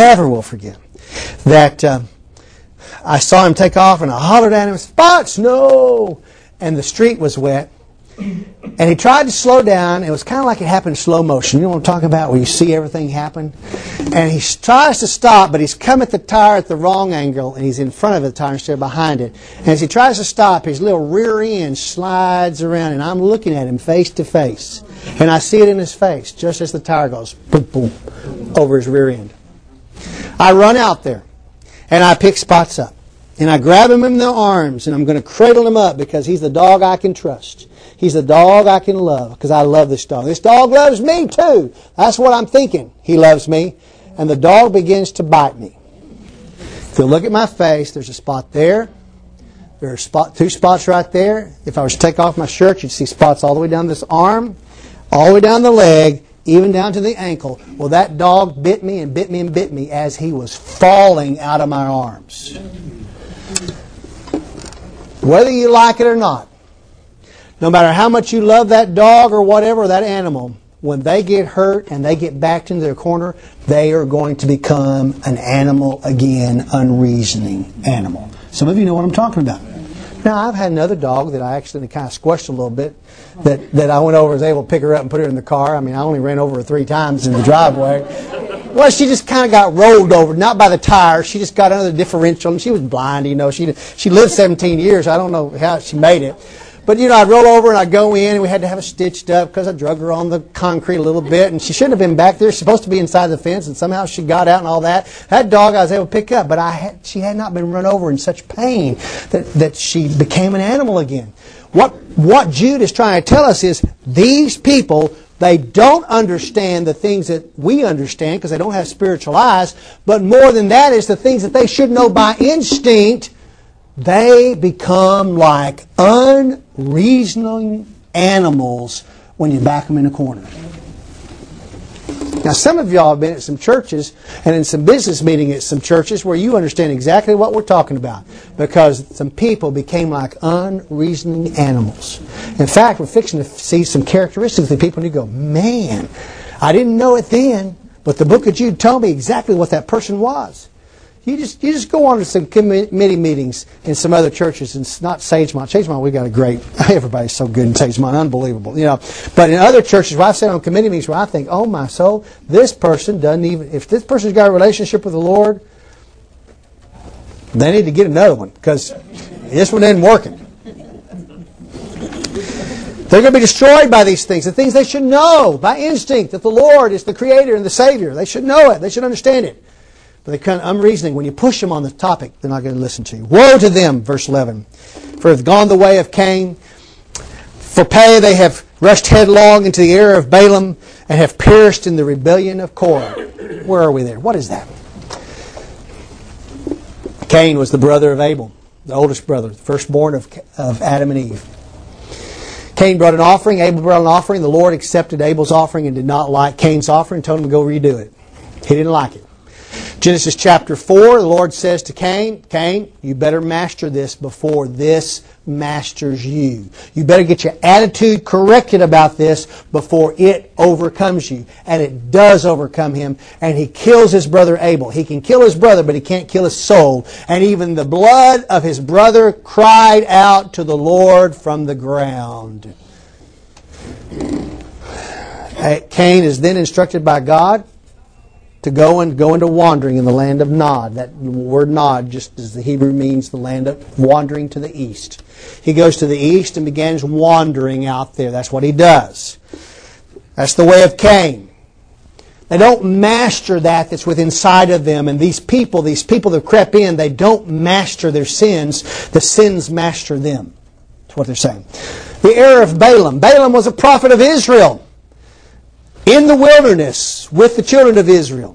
that I saw him take off, and I hollered at him, Spots, no! And the street was wet. And he tried to slow down. It was kind of like it happened in slow motion. You know what I'm talking about, where you see everything happen? And he tries to stop, but he's come at the tire at the wrong angle, and he's in front of the tire instead of behind it. And as he tries to stop, his little rear end slides around, and I'm looking at him face to face. And I see it in his face, just as the tire goes boom, boom, over his rear end. I run out there, and I pick Spots up. And I grab him in the arms, and I'm going to cradle him up because he's the dog I can trust. He's the dog I can love because I love this dog. This dog loves me too. That's what I'm thinking. He loves me. And the dog begins to bite me. If you look at my face, there's a spot there. There are two spots right there. If I was to take off my shirt, you'd see spots all the way down this arm, all the way down the leg, even down to the ankle. Well, that dog bit me and bit me and bit me as he was falling out of my arms. Whether you like it or not, no matter how much you love that dog or whatever, that animal, when they get hurt and they get backed into their corner, they are going to become an animal again, unreasoning animal. Some of you know what I'm talking about. Now, I've had another dog that I actually kind of squished a little bit, that I went over and was able to pick her up and put her in the car. I only ran over her 3 times in the driveway. Well, she just kind of got rolled over, not by the tire. She just got under the differential, and she was blind, She lived 17 years. I don't know how she made it. But, I'd roll over and I'd go in, and we had to have her stitched up because I drug her on the concrete a little bit, and she shouldn't have been back there. She's supposed to be inside the fence, and somehow she got out and all that. That dog I was able to pick up, but she had not been run over in such pain that she became an animal again. What Jude is trying to tell us is these people, they don't understand the things that we understand because they don't have spiritual eyes, but more than that is the things that they should know by instinct. They become like unreasoning animals when you back them in a corner. Now, some of y'all have been at some churches and in some business meetings at some churches where you understand exactly what we're talking about because some people became like unreasoning animals. In fact, we're fixing to see some characteristics of people and you go, man, I didn't know it then, but the book of Jude told me exactly what that person was. You just go on to some committee meetings in some other churches, and it's not Sagemont. Sagemont, we got a great, everybody's so good in Sagemont, unbelievable. But in other churches where I've sat on committee meetings where I think, oh my soul, this person doesn't even, if this person's got a relationship with the Lord, they need to get another one because this one isn't working. They're going to be destroyed by these things, the things they should know by instinct that the Lord is the Creator and the Savior. They should know it. They should understand it. But they're kind of unreasoning. When you push them on the topic, they're not going to listen to you. Woe to them, verse 11. For have gone the way of Cain. For pay they have rushed headlong into the error of Balaam, and have perished in the rebellion of Korah. Where are we there? What is that? Cain was the brother of Abel, the oldest brother, the firstborn of Adam and Eve. Cain brought an offering, Abel brought an offering. The Lord accepted Abel's offering and did not like Cain's offering, told him to go redo it. He didn't like it. Genesis chapter 4, the Lord says to Cain, Cain, you better master this before this masters you. You better get your attitude corrected about this before it overcomes you. And it does overcome him. And he kills his brother Abel. He can kill his brother, but he can't kill his soul. And even the blood of his brother cried out to the Lord from the ground. Cain is then instructed by God to go into wandering in the land of Nod. That word Nod, just as the Hebrew means the land of wandering to the east. He goes to the east and begins wandering out there. That's what he does. That's the way of Cain. They don't master that's within inside of them. And these people that crept in, they don't master their sins. The sins master them. That's what they're saying. The error of Balaam. Balaam was a prophet of Israel in the wilderness with the children of Israel.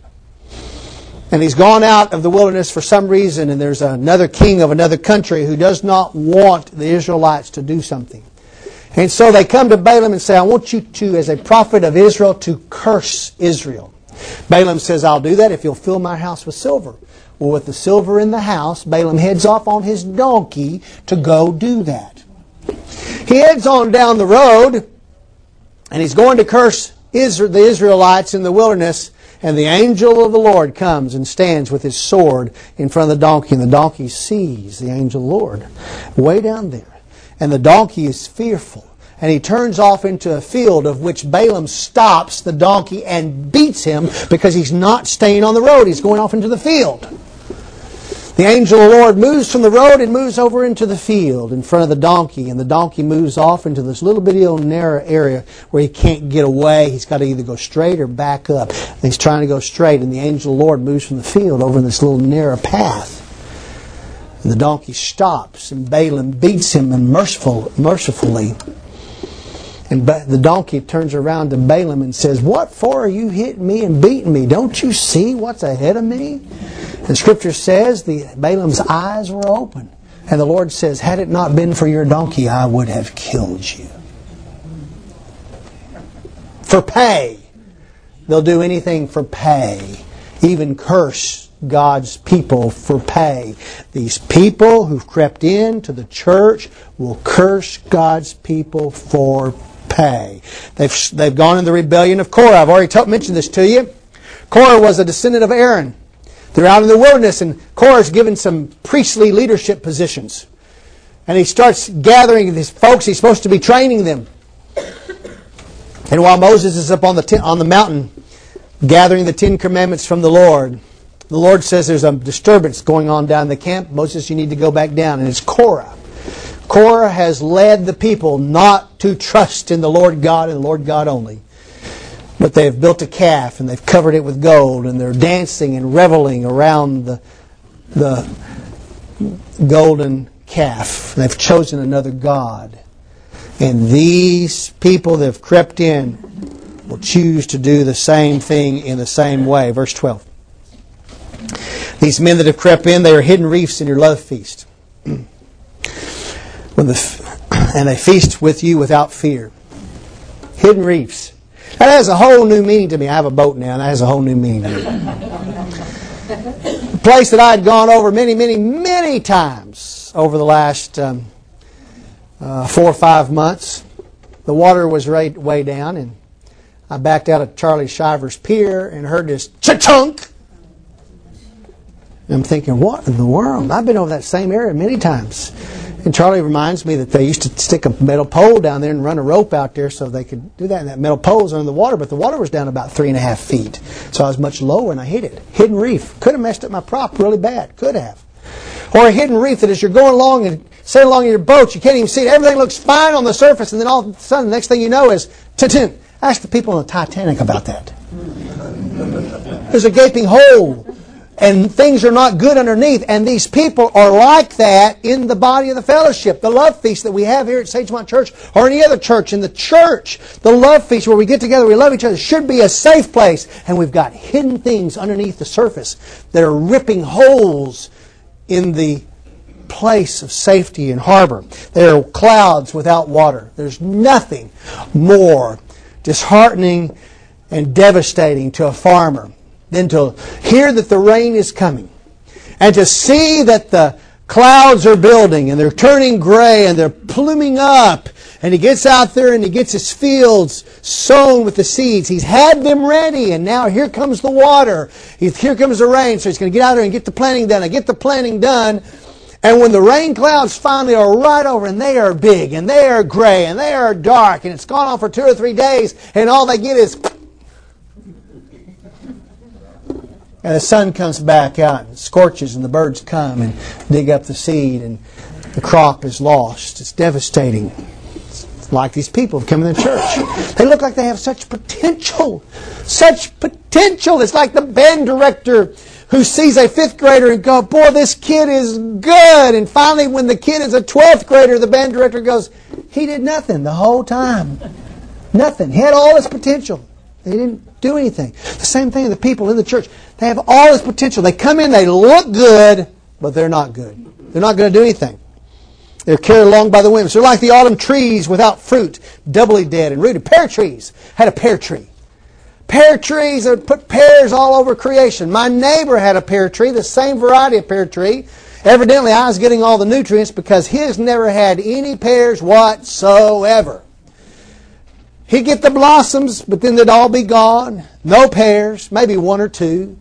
And he's gone out of the wilderness for some reason, and there's another king of another country who does not want the Israelites to do something. And so they come to Balaam and say, I want you to, as a prophet of Israel, to curse Israel. Balaam says, I'll do that if you'll fill my house with silver. Well, with the silver in the house, Balaam heads off on his donkey to go do that. He heads on down the road, and he's going to curse the Israelites in the wilderness. And the angel of the Lord comes and stands with his sword in front of the donkey. And the donkey sees the angel of the Lord way down there. And the donkey is fearful. And he turns off into a field of which Balaam stops the donkey and beats him because he's not staying on the road. He's going off into the field. The angel of the Lord moves from the road and moves over into the field in front of the donkey. And the donkey moves off into this little bitty old narrow area where he can't get away. He's got to either go straight or back up. And he's trying to go straight. And the angel of the Lord moves from the field over in this little narrow path. And the donkey stops. And Balaam beats him and mercifully. And the donkey turns around to Balaam and says, what for are you hitting me and beating me? Don't you see what's ahead of me? And Scripture says Balaam's eyes were open. And the Lord says, had it not been for your donkey, I would have killed you. For pay. They'll do anything for pay. Even curse God's people for pay. These people who've crept into the church will curse God's people for pay. They've gone in the rebellion of Korah. I've already mentioned this to you. Korah was a descendant of Aaron. They're out in the wilderness, and Korah's given some priestly leadership positions. And he starts gathering these folks. He's supposed to be training them. And while Moses is up on the mountain gathering the 10 Commandments from the Lord says there's a disturbance going on down in the camp. Moses, you need to go back down. And it's Korah. Korah has led the people not to trust in the Lord God and the Lord God only. But they've built a calf and they've covered it with gold, and they're dancing and reveling around the golden calf. They've chosen another god. And these people that have crept in will choose to do the same thing in the same way. Verse 12. These men that have crept in, they are hidden reefs in your love feast. And they feast with you without fear. Hidden reefs. That has a whole new meaning to me. I have a boat now, and that has a whole new meaning to me. A place that I had gone over many, many, many times over the last 4 or 5 months. The water was way down, and I backed out at Charlie Shiver's Pier and heard this cha-chunk. And I'm thinking, what in the world? I've been over that same area many times. And Charlie reminds me that they used to stick a metal pole down there and run a rope out there so they could do that. And that metal pole was under the water, but the water was down about 3.5 feet. So I was much lower and I hit it. Hidden reef. Could have messed up my prop really bad. Could have. Or a hidden reef that as you're going along and sailing along in your boat, you can't even see it. Everything looks fine on the surface, and then all of a sudden, the next thing you know is, ta-tin. Ask the people on the Titanic about that. There's a gaping hole. and things are not good underneath. And these people are like that in the body of the fellowship. The love feast that we have here at Sagemont Church or any other church. In the church, the love feast where we get together, we love each other, should be a safe place. And we've got hidden things underneath the surface that are ripping holes in the place of safety and harbor. There are clouds without water. There's nothing more disheartening and devastating to a farmer than to hear that the rain is coming and to see that the clouds are building and they're turning gray and they're pluming up, and he gets out there and he gets his fields sown with the seeds. He's had them ready, and now here comes the water. Here comes the rain, so he's going to get out there and get the planting done. And get the planting done. And when the rain clouds finally are right over, and they are big, and they are gray, and they are dark, and it's gone on for 2 or 3 days, and all they get is... And the sun comes back out and scorches, and the birds come and dig up the seed, and the crop is lost. It's devastating. It's like these people have come in the church. They look like they have such potential. Such potential. It's like the band director who sees a 5th grader and goes, boy, this kid is good. And finally, when the kid is a 12th grader, the band director goes, he did nothing the whole time. Nothing. He had all his potential. They didn't do anything. The same thing with the people in the church. They have all this potential. They come in, they look good, but they're not good. They're not going to do anything. They're carried along by the winds. They're like the autumn trees without fruit, doubly dead and rooted. Pear trees. Had a pear tree. Pear trees that put pears all over creation. My neighbor had a pear tree, the same variety of pear tree. Evidently, I was getting all the nutrients because his never had any pears whatsoever. He'd get the blossoms, but then they'd all be gone. No pears, maybe 1 or 2.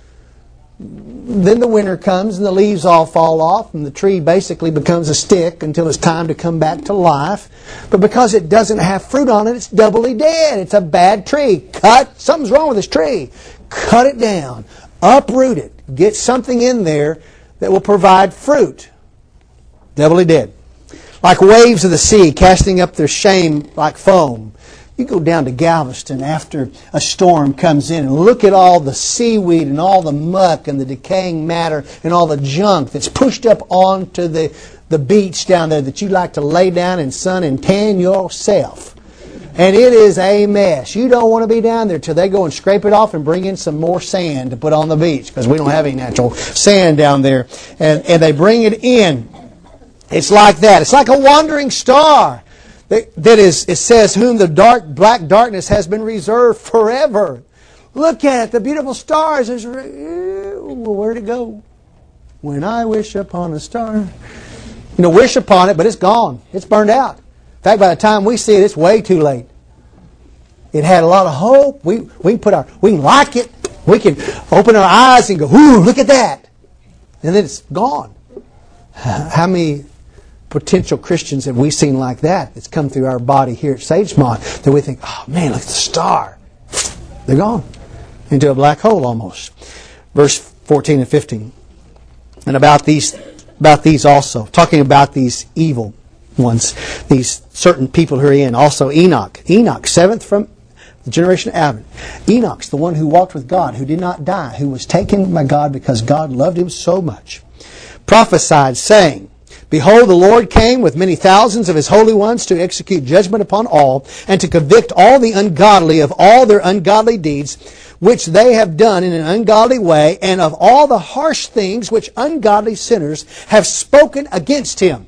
Then the winter comes and the leaves all fall off and the tree basically becomes a stick until it's time to come back to life. But because it doesn't have fruit on it, it's doubly dead. It's a bad tree. Something's wrong with this tree. Cut it down. Uproot it. Get something in there that will provide fruit. Doubly dead. Like waves of the sea casting up their shame like foam. You go down to Galveston after a storm comes in and look at all the seaweed and all the muck and the decaying matter and all the junk that's pushed up onto the beach down there that you like to lay down in sun and tan yourself. And it is a mess. You don't want to be down there till they go and scrape it off and bring in some more sand to put on the beach because we don't have any natural sand down there. And they bring it in. It's like that. It's like a wandering star. That is, it says, whom the black darkness has been reserved forever. Look at it, the beautiful stars. Where'd it go? When I wish upon a star. Wish upon it, but it's gone. It's burned out. In fact, by the time we see it, it's way too late. It had a lot of hope. We can like it. We can open our eyes and go, ooh, look at that. And then it's gone. How many potential Christians have we seen like that that's come through our body here at Sagemont that we think, oh man, look at the star. They're gone into a black hole almost. Verse 14 and 15. And about these also, talking about these evil ones, these certain people who are in. Also Enoch. Enoch, 7th from the generation of Adam. Enoch's the one who walked with God, who did not die, who was taken by God because God loved him so much. Prophesied, saying, behold, the Lord came with many thousands of His holy ones to execute judgment upon all, and to convict all the ungodly of all their ungodly deeds, which they have done in an ungodly way, and of all the harsh things which ungodly sinners have spoken against Him.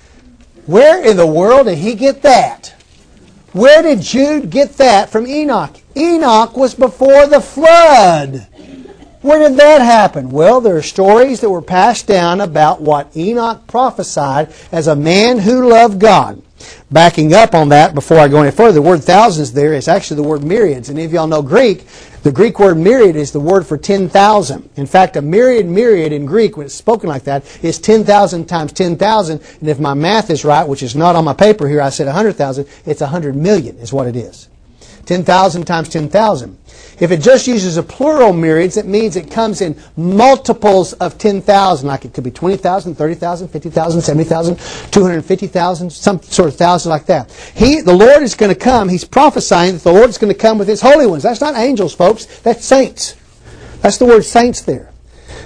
Where in the world did he get that? Where did Jude get that from Enoch? Enoch was before the flood. Where did that happen? Well, there are stories that were passed down about what Enoch prophesied as a man who loved God. Backing up on that, before I go any further, the word thousands there is actually the word myriads. And if y'all know Greek, the Greek word myriad is the word for 10,000. In fact, a myriad in Greek, when it's spoken like that, is 10,000 times 10,000. And if my math is right, which is not on my paper here, I said 100,000, it's 100 million is what it is. 10,000 times 10,000. If it just uses a plural myriads, it means it comes in multiples of 10,000. Like it could be 20,000, 30,000, 50,000, 70,000, 250,000, some sort of thousand like that. The Lord is going to come. He's prophesying that the Lord is going to come with His holy ones. That's not angels, folks. That's saints. That's the word saints there.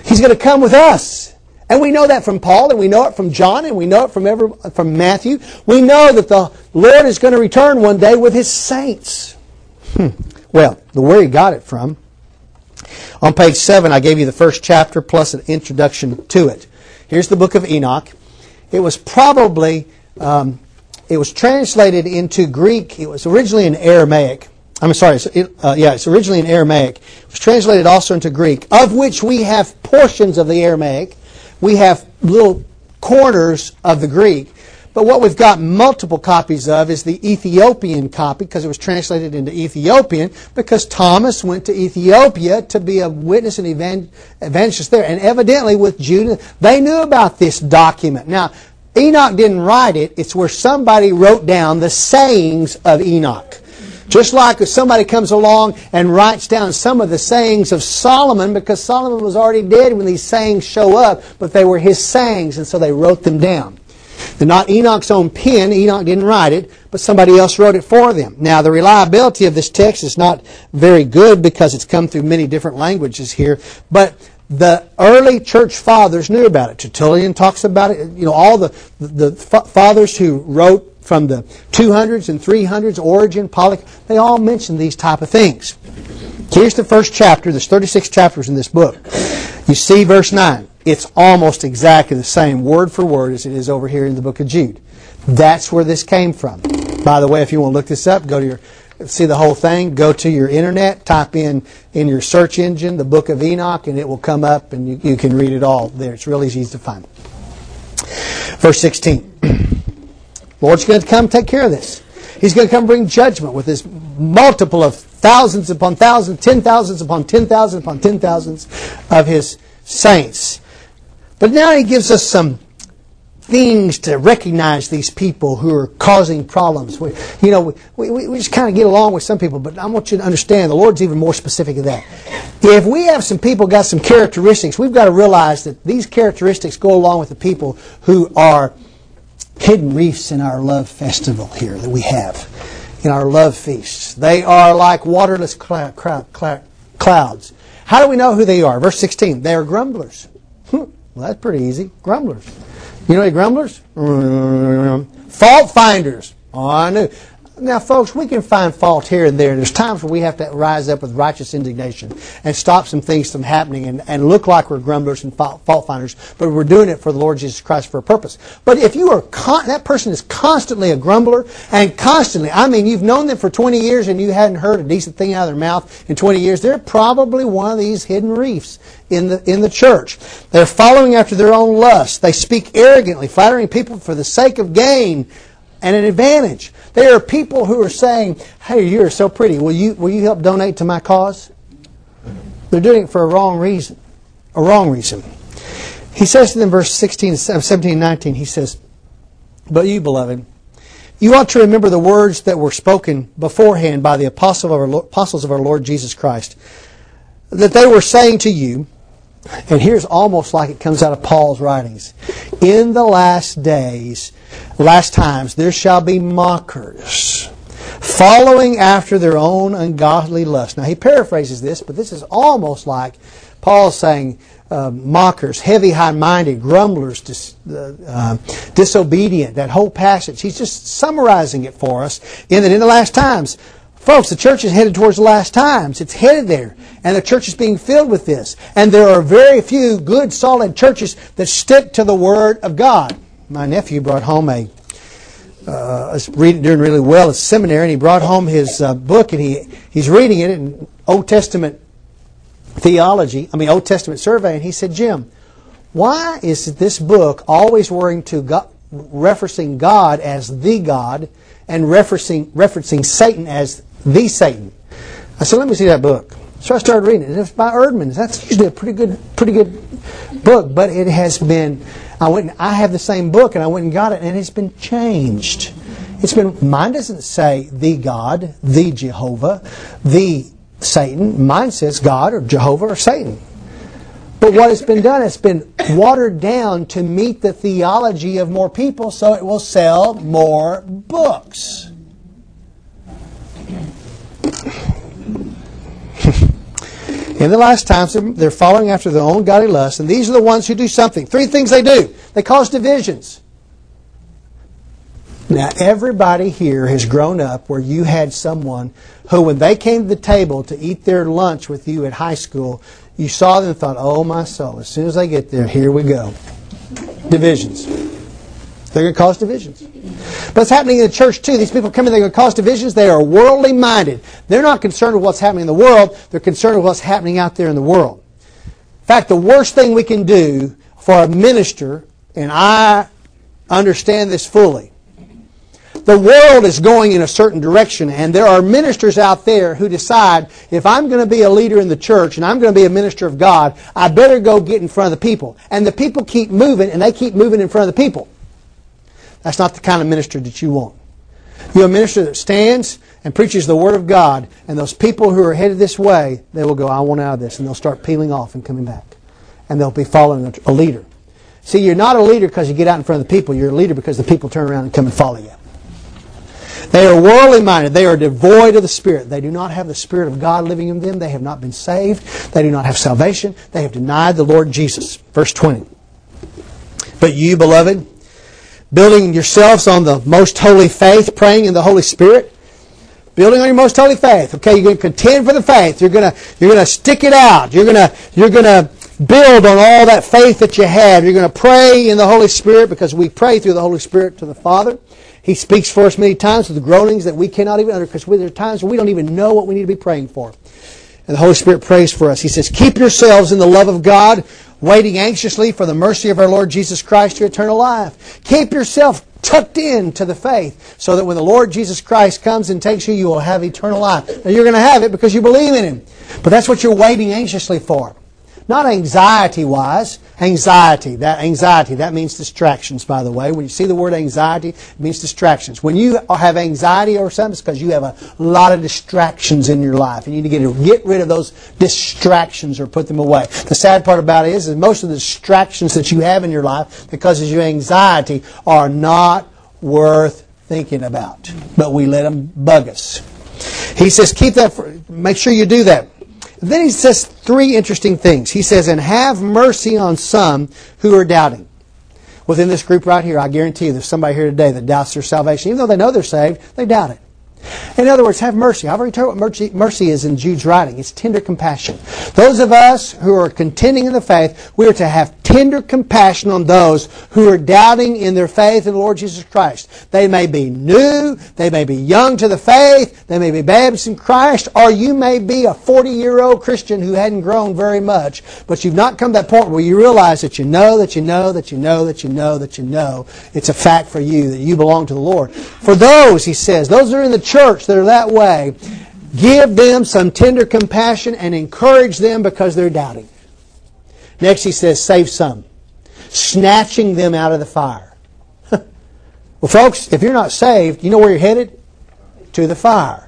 He's going to come with us. And we know that from Paul, and we know it from John, and we know it from Matthew. We know that the Lord is going to return one day with His saints. Well, where He got it from. On page 7, I gave you the first chapter plus an introduction to it. Here's the book of Enoch. It was probably, it was translated into Greek. It was originally in Aramaic. It's originally in Aramaic. It was translated also into Greek, of which we have portions of the Aramaic. We have little corners of the Greek. But what we've got multiple copies of is the Ethiopian copy, because it was translated into Ethiopian, because Thomas went to Ethiopia to be a witness and evangelist there. And evidently with Judah, they knew about this document. Now, Enoch didn't write it. It's where somebody wrote down the sayings of Enoch. Just like if somebody comes along and writes down some of the sayings of Solomon, because Solomon was already dead when these sayings show up, but they were his sayings, and so they wrote them down. They're not Enoch's own pen. Enoch didn't write it, but somebody else wrote it for them. Now, the reliability of this text is not very good because it's come through many different languages here, but the early church fathers knew about it. Tertullian talks about it. You know, all the fathers who wrote from the 200s and 300s, Origen, Polycarp, they all mention these type of things. Here's the first chapter. There's 36 chapters in this book. You see verse 9. It's almost exactly the same word for word as it is over here in the book of Jude. That's where this came from. By the way, if you want to look this up, see the whole thing, go to your internet, type in your search engine the book of Enoch, and it will come up, and you can read it all there. It's really easy to find. Verse 16. The Lord's going to come take care of this. He's going to come bring judgment with this multiple of thousands upon thousands, 10,000s upon 10,000s upon 10,000s of His saints. But now He gives us some things to recognize these people who are causing problems. We just kind of get along with some people, but I want you to understand the Lord's even more specific than that. If we have some people got some characteristics, we've got to realize that these characteristics go along with the people who are hidden reefs in our love festival here that we have, in our love feasts. They are like waterless clouds. How do we know who they are? Verse 16, they are grumblers. Well, that's pretty easy. Grumblers. You know any grumblers? Fault finders. Oh, I knew. Now, folks, we can find fault here and there. There's times when we have to rise up with righteous indignation and stop some things from happening and look like we're grumblers and fault finders, but we're doing it for the Lord Jesus Christ for a purpose. But if you are that person is constantly a grumbler, and constantly, I mean, you've known them for 20 years and you hadn't heard a decent thing out of their mouth in 20 years, they're probably one of these hidden reefs in the church. They're following after their own lusts. They speak arrogantly, flattering people for the sake of gain and an advantage. There are people who are saying, "Hey, you're so pretty. Will you help donate to my cause?" They're doing it for a wrong reason. A wrong reason. He says to them, verse 17 and 19, he says, "But you, beloved, you ought to remember the words that were spoken beforehand by the apostles of our Lord Jesus Christ, that they were saying to you," and here's almost like it comes out of Paul's writings, "In the last times, there shall be mockers, following after their own ungodly lust." Now, he paraphrases this, but this is almost like Paul saying mockers, heavy, high-minded, grumblers, disobedient, that whole passage. He's just summarizing it for us in the last times. Folks, the church is headed towards the last times. It's headed there. And the church is being filled with this. And there are very few good, solid churches that stick to the Word of God. My nephew brought home doing really well at seminary, and he brought home his book, and he's reading it in Old Testament Old Testament survey, and he said, "Jim, why is this book always referencing God as the God and referencing Satan as the Satan?" I said, "Let me see that book." So I started reading it. It's by Erdman. That's usually a pretty good book, but it has been. I have the same book, and I went and got it, and it's been changed. Mine doesn't say the God, the Jehovah, the Satan. Mine says God or Jehovah or Satan. But what has been done, it's been watered down to meet the theology of more people, so it will sell more books. In the last times, they're following after their own godly lusts, and these are the ones who do something. 3 things they do. They cause divisions. Now, everybody here has grown up where you had someone who, when they came to the table to eat their lunch with you at high school, you saw them and thought, oh my soul, as soon as they get there, here we go. Divisions. They're going to cause divisions. But it's happening in the church too. These people come in, they're going to cause divisions. They are worldly minded. They're not concerned with what's happening in the world. They're concerned with what's happening out there in the world. In fact, the worst thing we can do for a minister, and I understand this fully, the world is going in a certain direction, and there are ministers out there who decide, if I'm going to be a leader in the church and I'm going to be a minister of God, I better go get in front of the people. And the people keep moving, and they keep moving in front of the people. That's not the kind of minister that you want. You're a minister that stands and preaches the Word of God, and those people who are headed this way, they will go, I want out of this, and they'll start peeling off and coming back. And they'll be following a leader. See, you're not a leader because you get out in front of the people. You're a leader because the people turn around and come and follow you. They are worldly minded. They are devoid of the Spirit. They do not have the Spirit of God living in them. They have not been saved. They do not have salvation. They have denied the Lord Jesus. Verse 20. But you, beloved, building yourselves on the most holy faith, praying in the Holy Spirit, building on your most holy faith. Okay, you're going to contend for the faith. You're going to stick it out. You're going to build on all that faith that you have. You're going to pray in the Holy Spirit, because we pray through the Holy Spirit to the Father. He speaks for us many times with groanings that we cannot even utter, because there are times when we don't even know what we need to be praying for. And the Holy Spirit prays for us. He says, keep yourselves in the love of God, waiting anxiously for the mercy of our Lord Jesus Christ to eternal life. Keep yourself tucked in to the faith, so that when the Lord Jesus Christ comes and takes you, you will have eternal life. Now, you're going to have it because you believe in Him. But that's what you're waiting anxiously for. Not anxiety-wise. Anxiety. That means distractions, by the way. When you see the word anxiety, it means distractions. When you have anxiety or something, it's because you have a lot of distractions in your life. And you need to get rid of those distractions or put them away. The sad part about it is most of the distractions that you have in your life that causes you anxiety are not worth thinking about. But we let them bug us. He says, make sure you do that. Then he says 3 interesting things. He says, and have mercy on some who are doubting. Within this group right here, I guarantee you there's somebody here today that doubts their salvation. Even though they know they're saved, they doubt it. In other words, have mercy. I've already told you what mercy is in Jude's writing. It's tender compassion. Those of us who are contending in the faith, we are to have tender compassion on those who are doubting in their faith in the Lord Jesus Christ. They may be new, they may be young to the faith, they may be babes in Christ, or you may be a 40-year-old Christian who hadn't grown very much, but you've not come to that point where you realize that you know it's a fact for you that you belong to the Lord. For those, he says, those that are in the church that are that way, give them some tender compassion and encourage them because they're doubting. Next he says, save some, snatching them out of the fire. Well, folks, if you're not saved, you know where you're headed? To the fire.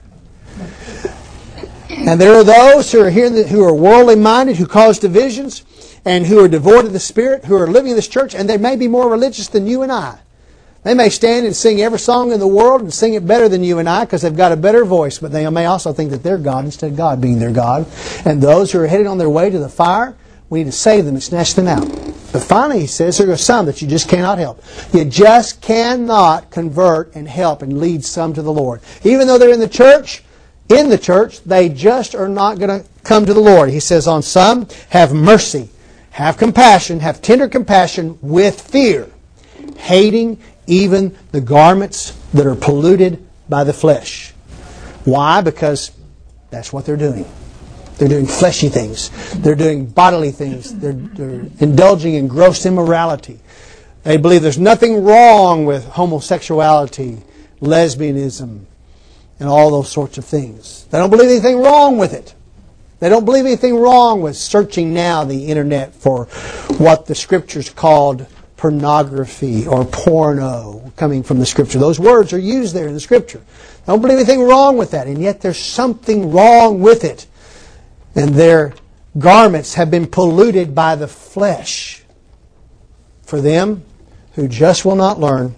And there are those who are here who are worldly minded, who cause divisions, and who are devoid of the Spirit, who are living in this church, and they may be more religious than you and I. They may stand and sing every song in the world and sing it better than you and I because they've got a better voice, but they may also think that they're God instead of God being their God. And those who are headed on their way to the fire, we need to save them and snatch them out. But finally, he says, there are some that you just cannot help. You just cannot convert and help and lead some to the Lord. Even though they're in the church, they just are not going to come to the Lord. He says, on some, have mercy, have compassion, have tender compassion with fear, hating even the garments that are polluted by the flesh. Why? Because that's what they're doing. They're doing fleshy things. They're doing bodily things. They're indulging in gross immorality. They believe there's nothing wrong with homosexuality, lesbianism, and all those sorts of things. They don't believe anything wrong with it. They don't believe anything wrong with searching now the internet for what the Scriptures called pornography or porno, coming from the Scripture. Those words are used there in the Scripture. I don't believe anything wrong with that, and yet there's something wrong with it. And their garments have been polluted by the flesh. For them who just will not learn,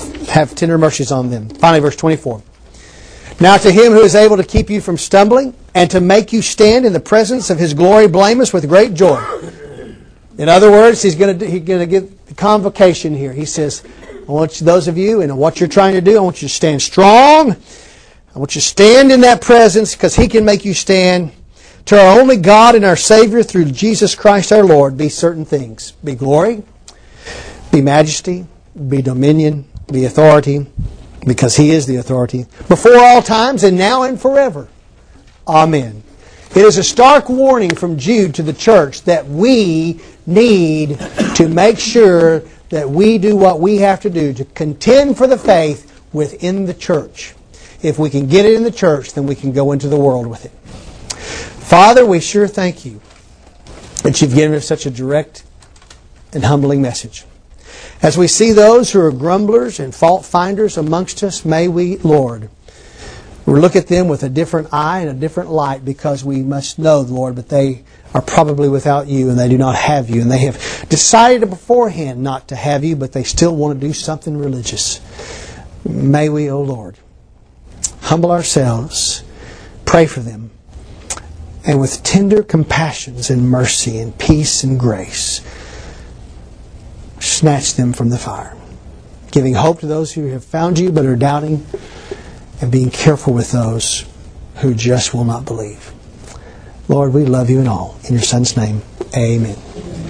have tender mercies on them. Finally, verse 24. Now to Him who is able to keep you from stumbling and to make you stand in the presence of His glory blameless with great joy. In other words, He's going to give the convocation here. He says, I want you, those of you, and what you're trying to do, I want you to stand strong. I want you to stand in that presence because He can make you stand. To our only God and our Savior through Jesus Christ our Lord be certain things. Be glory, be majesty, be dominion, be authority, because He is the authority, before all times and now and forever. Amen. It is a stark warning from Jude to the church that we need to make sure that we do what we have to do to contend for the faith within the church. If we can get it in the church, then we can go into the world with it. Father, we sure thank You that You've given us such a direct and humbling message. As we see those who are grumblers and fault finders amongst us, may we, Lord, look at them with a different eye and a different light, because we must know, Lord, that they are probably without You and they do not have You, and they have decided beforehand not to have You, but they still want to do something religious. May we, O Lord, humble ourselves, pray for them, and with tender compassions and mercy and peace and grace, snatch them from the fire, giving hope to those who have found You but are doubting, and being careful with those who just will not believe. Lord, we love You in all. In Your Son's name, amen.